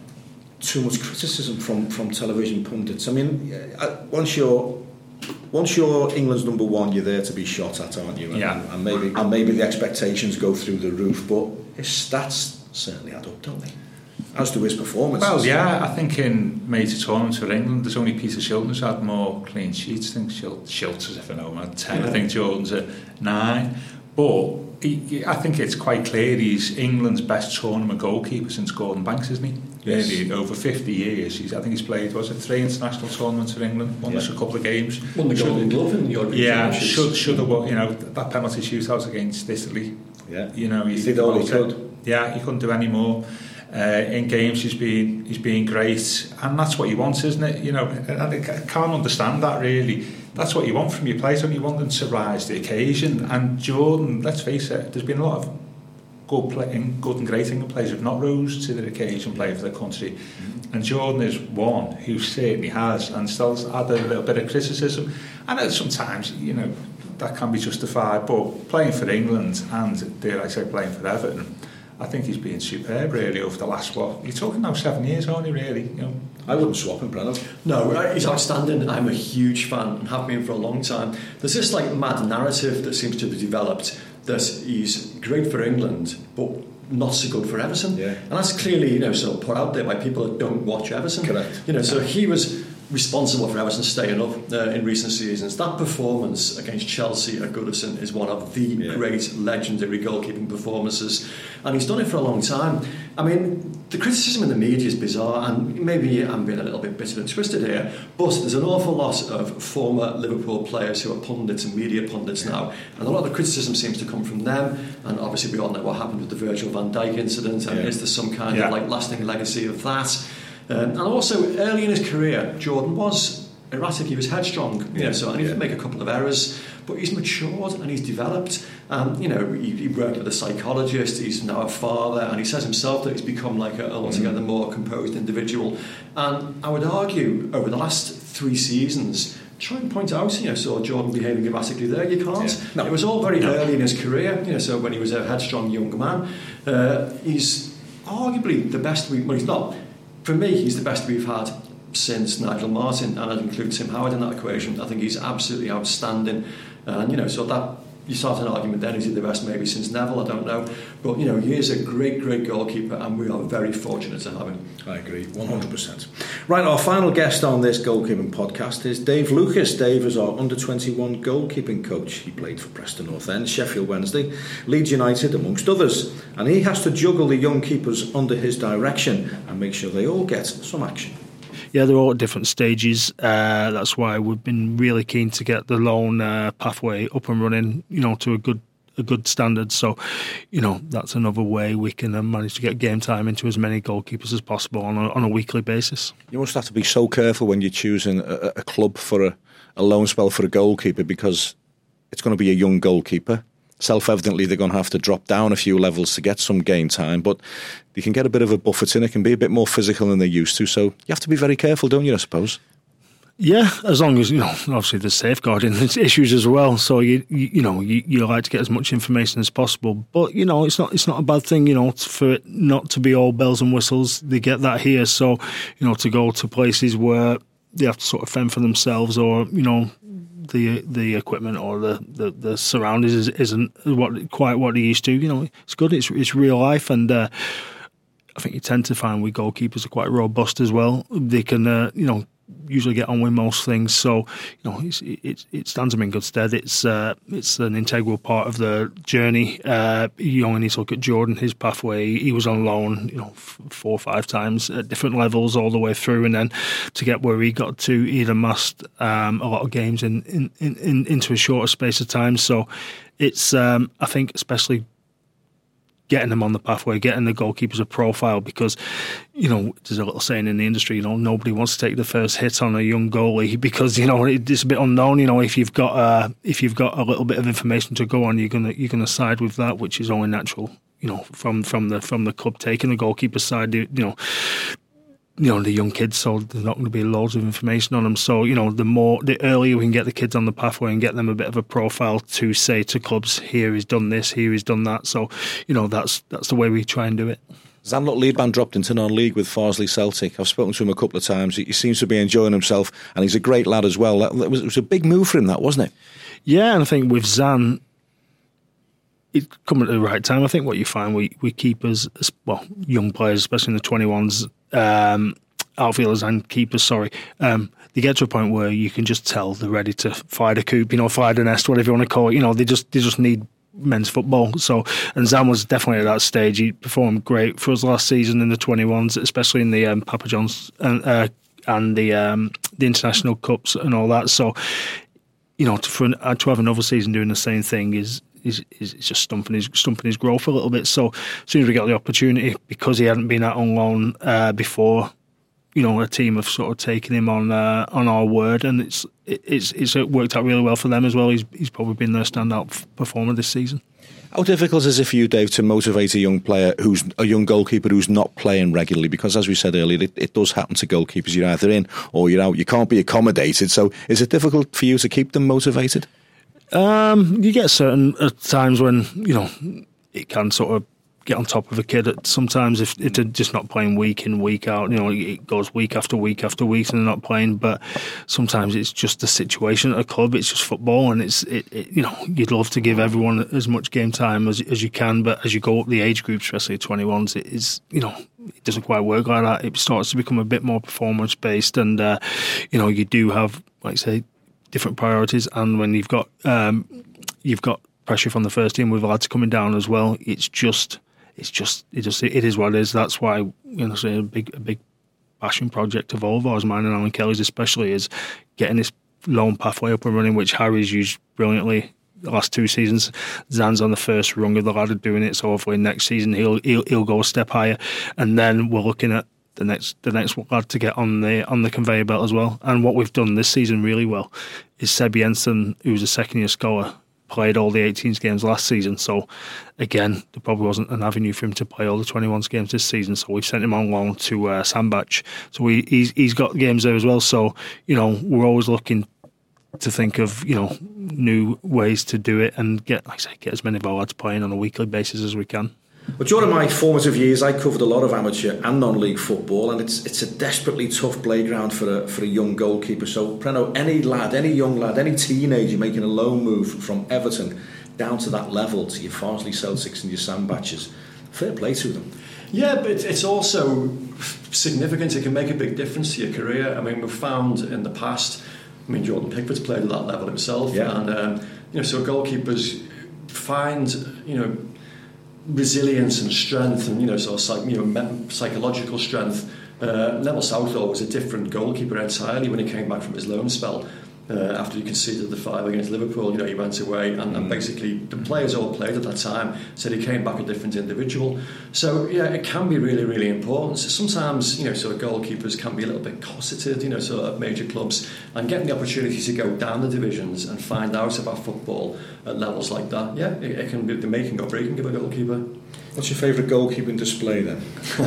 too much criticism from, from television pundits. I mean, once you're once you're England's number one, you're there to be shot at, aren't you? And, yeah. and maybe and maybe the expectations go through the roof, but his stats certainly add up, don't they? As to his performance. Well, yeah, I think in major tournaments for England, there's only Peter Shilton who's had more clean sheets. I think Shilton's, if I know him, had ten. Yeah. I think Jordan's at nine. But he, I think it's quite clear he's England's best tournament goalkeeper since Gordon Banks, isn't he? Yes. Really, over fifty years. He's, I think he's played, was it, three international tournaments for England, won yeah. us a couple of games. Won the Golden Glove in the European Yeah, should, should have, you know, that penalty shootout against Italy. Yeah. You know, he did all he could. Yeah, he couldn't do any more. Uh, in games he's been he's been great, and that's what you want, isn't it? You know, and I can't understand that really. That's what you want from your players, don't you? Want them to rise to the occasion. And Jordan, let's face it, there's been a lot of good play, good and great England players who've not rose to the occasion playing for their country. Mm-hmm. And Jordan is one who certainly has, and still had a little bit of criticism. I know sometimes, you know, that can be justified, but playing for England and, dare I say, playing for Everton, I think he's been superb really over the last, what, you're talking now seven years, aren't you, really? You know, I wouldn't swap him, Brennan. No, he's outstanding. I'm a huge fan and have been for a long time. There's this like mad narrative that seems to be developed that he's great for England, but not so good for Everton. Yeah. And that's clearly, you know, sort of put out there by people that don't watch Everton. Correct. You know, so he was responsible for Everton staying up uh, in recent seasons. That performance against Chelsea at Goodison is one of the yeah. great legendary goalkeeping performances, and he's done it for a long time. I mean, the criticism in the media is bizarre, and maybe I'm being a little bit bitter and twisted here, but there's an awful lot of former Liverpool players who are pundits and media pundits now, and a lot of the criticism seems to come from them. And obviously we all know what happened with the Virgil van Dijk incident, and yeah. is there some kind yeah. of like lasting legacy of that? Um, and also, early in his career, Jordan was erratic, he was headstrong, you know, so and he yeah. did make a couple of errors, but he's matured and he's developed. Um, you know, he, he worked with a psychologist, he's now a father, and he says himself that he's become like a, an altogether more composed individual. And I would argue, over the last three seasons, try and point out, you know, so Jordan behaving erratically there, you can't. Yeah. No. It was all very no. early in his career, you know, so when he was a headstrong young man. Uh, he's arguably the best, we, well, he's not. For me, he's the best we've had since Nigel Martin, and I'd include Tim Howard in that equation. I think he's absolutely outstanding, and you know, so that you start an argument then, is he the best maybe since Neville? I don't know, but you know, he is a great, great goalkeeper, and we are very fortunate to have him. I agree, one hundred percent. Right, our final guest on this goalkeeping podcast is Dave Lucas. Dave is our under twenty-one goalkeeping coach. He played for Preston North End, Sheffield Wednesday, Leeds United, amongst others, and he has to juggle the young keepers under his direction and make sure they all get some action. Yeah, they're all at different stages. Uh, that's why we've been really keen to get the loan uh, pathway up and running, you know, to a good a good standard. So, you know, that's another way we can uh, manage to get game time into as many goalkeepers as possible on a, on a weekly basis. You must have to be so careful when you're choosing a, a club for a, a loan spell for a goalkeeper, because it's going to be a young goalkeeper. Self-evidently, they're going to have to drop down a few levels to get some game time, but you can get a bit of a buffet in. It can be a bit more physical than they're used to, so you have to be very careful, don't you, I suppose? Yeah, as long as, you know, obviously there's safeguarding issues as well. So you you, you know you, you like to get as much information as possible, but you know it's not it's not a bad thing, you know, for it not to be all bells and whistles. They get that here, so you know to go to places where they have to sort of fend for themselves, or you know the the equipment or the, the, the surroundings is, isn't what quite what they used to. You know, it's good. It's it's real life, and uh, I think you tend to find we goalkeepers are quite robust as well. They can uh, you know. usually get on with most things, so you know it's, it it stands them in good stead. It's uh, it's an integral part of the journey. Uh, you only need to look at Jordan, his pathway. He was on loan, you know, f- four or five times at different levels all the way through, and then to get where he got to, he'd amassed um, a lot of games in, in, in, in into a shorter space of time. So it's um, I think especially getting them on the pathway, getting the goalkeepers a profile, because, you know, there's a little saying in the industry, you know, nobody wants to take the first hit on a young goalie because, you know, it's a bit unknown. You know, if you've got uh, if you've got a little bit of information to go on, you're gonna you're gonna side with that, which is only natural. You know, from from the from the club taking the goalkeeper side, you know. You know, the young kids, so there's not going to be loads of information on them. So, you know, the more, the earlier we can get the kids on the pathway and get them a bit of a profile to say to clubs, here he's done this, here he's done that. So, you know, that's that's the way we try and do it. Zanlot Leadman dropped into non-league with Farsley Celtic. I've spoken to him a couple of times. He seems to be enjoying himself, and he's a great lad as well. That was, it was a big move for him, that, wasn't it? Yeah, and I think with Zan, it's coming at the right time. I think what you find with, with keepers, well, young players, especially in the twenty-ones, um, outfielders and keepers, sorry, um, they get to a point where you can just tell they're ready to fire the coop, you know, fire the nest, whatever you want to call it. You know, they just they just need men's football. So, and Zan was definitely at that stage. He performed great for us last season in the twenty-ones, especially in the um, Papa John's and uh, and the um, the international cups and all that. So, you know, to, for an, uh, to have another season doing the same thing is. Is, is just stumping his stumping his growth a little bit. So as soon as we got the opportunity, because he hadn't been out on loan uh, before, you know, a team have sort of taken him on uh, on our word, and it's it's it's worked out really well for them as well. He's he's probably been their standout performer this season. How difficult is it for you, Dave, to motivate a young player who's a young goalkeeper who's not playing regularly? Because as we said earlier, it, it does happen to goalkeepers. You're either in or you're out. You can't be accommodated. So is it difficult for you to keep them motivated? Um, you get certain uh, times when, you know, it can sort of get on top of a kid. Sometimes if it's just not playing week in, week out, you know, it goes week after week after week and they're not playing. But sometimes it's just the situation at a club. It's just football, and it's, it, it, you know, you'd love to give everyone as much game time as as you can. But as you go up the age group, especially twenty-ones, it is, you know, it doesn't quite work like that. It starts to become a bit more performance based, and uh, you know, you do have, like I say, different priorities, and when you've got um, you've got pressure from the first team with lads coming down as well, it's just it's just it just it is what it is. That's why, you know, say a big a big passion project of all of ours, mine and Alan Kelly's especially, is getting this loan pathway up and running, which Harry's used brilliantly the last two seasons. Zan's on the first rung of the ladder doing it, so hopefully next season he'll he'll, he'll go a step higher, and then we're looking at the next the next lad to get on the on the conveyor belt as well. And what we've done this season really well is Seb Jensen, who's a second year scholar, played all the eighteens games last season. So again, there probably wasn't an avenue for him to play all the twenty-ones games this season. So we've sent him on loan to uh, Sandbach. So we, he's he's got games there as well. So, you know, we're always looking to think of, you know, new ways to do it and get, like I say, get as many of our lads playing on a weekly basis as we can. Well, during my formative years, I covered a lot of amateur and non-league football, and it's it's a desperately tough playground for a for a young goalkeeper. So, Preno, any lad, any young lad, any teenager making a loan move from Everton down to that level, to your Farsley Celtics and your Sandbachs, fair play to them. Yeah, but it's also significant. It can make a big difference to your career. I mean, we've found in the past, I mean, Jordan Pickford's played at that level himself, yeah. and um, you know, so goalkeepers find, you know, resilience and strength, and you know, sort of, you know, psychological strength. Uh, Neville Southall was a different goalkeeper entirely when he came back from his loan spell. Uh, after you conceded the five against Liverpool, you know, he went away, and, and basically the players all played at that time said he came back a different individual. So yeah, it can be really, really important. So sometimes, you know, sort of goalkeepers can be a little bit cosseted, you know, sort of at major clubs, and getting the opportunity to go down the divisions and find out about football at levels like that, yeah, it, it can be the making or breaking of a goalkeeper. What's your favourite goalkeeping display then?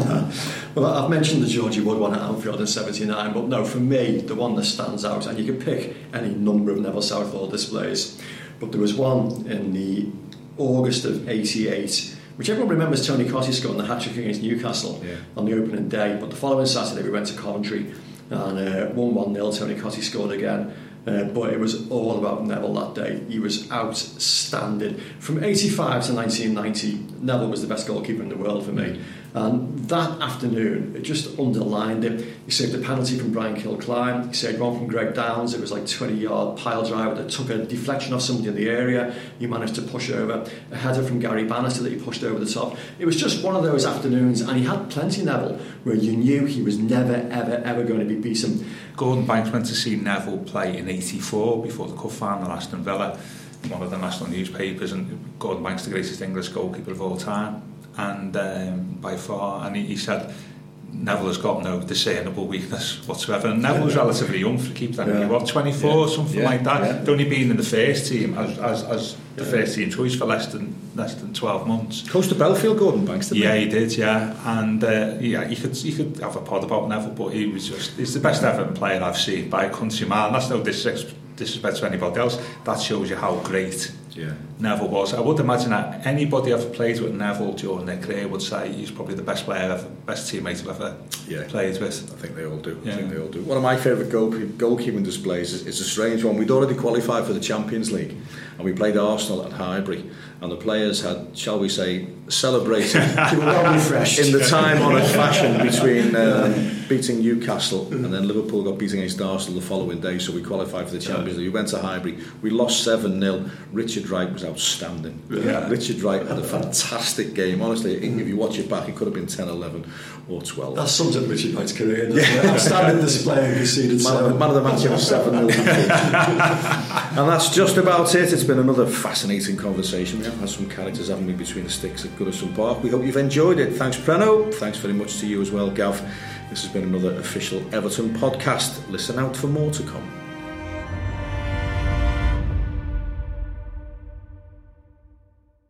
Well, I've mentioned the Georgie Wood one at Anfield in seventy-nine, but no, for me, the one that stands out, and you can pick any number of Neville Southall displays, but there was one in the August of eighty-eight, which everyone remembers Tony Cottee scoring the hat-trick against Newcastle yeah. on the opening day, but the following Saturday we went to Coventry and uh, one one nil, Tony Cottee scored again. Uh, but it was all about Neville that day. He was outstanding. From eighty-five to nineteen ninety, Neville was the best goalkeeper in the world for me. And that afternoon, it just underlined it. He saved a penalty from Brian Kilcline. He saved one from Greg Downs. It was like twenty-yard pile driver that took a deflection off somebody in the area. He managed to push over. A header from Gary Bannister that he pushed over the top. It was just one of those afternoons, and he had plenty, Neville, where you knew he was never, ever, ever going to be beaten. Gordon Banks went to see Neville play in eighty-four before the cup final at Aston Villa, one of the national newspapers, and Gordon Banks, the greatest English goalkeeper of all time, and um, by far, and he, he said Neville has got no discernible weakness whatsoever. And Neville was relatively young for keep that yeah. what twenty-four yeah. something yeah. like that. Yeah. He'd only been in the first team as as, as the yeah. first team choice for less than less than twelve months. Close to Belfield, Gordon Banks, didn't yeah, he? he did, yeah. And uh, yeah, you could you could have a pod about Neville, but he was just he's the best Everton player I've seen by a country mile. And that's no disrespect disrespect to anybody else. That shows you how great yeah. Neville was. I would imagine that anybody ever played with Neville during their career would say he's probably the best player ever, best teammate I've ever yeah. played with. I think they all do. Yeah. I think they all do. One of my favourite goal, goalkeeping displays is, is a strange one. We'd already qualified for the Champions League, and we played Arsenal at Highbury, and the players had, shall we say, celebrated well refreshed in the time-honoured fashion between um, beating Newcastle and then Liverpool got beaten against Arsenal the following day, so we qualified for the Champions League. We went to Highbury, we lost seven nil. Richard Wright was outstanding. Yeah. Richard Wright had a fantastic game. Honestly, if you watch it back, it could have been ten, eleven or twelve. That sums up Richard Wright's career, doesn't it? Outstanding display and conceded man, of, man of the match was seven nil. And that's just about it. It's been another fascinating conversation. We have had some characters, haven't we, between the sticks at Goodison Park. We hope you've enjoyed it. Thanks, Preno. Thanks very much to you as well, Gav. This has been another official Everton podcast. Listen out for more to come.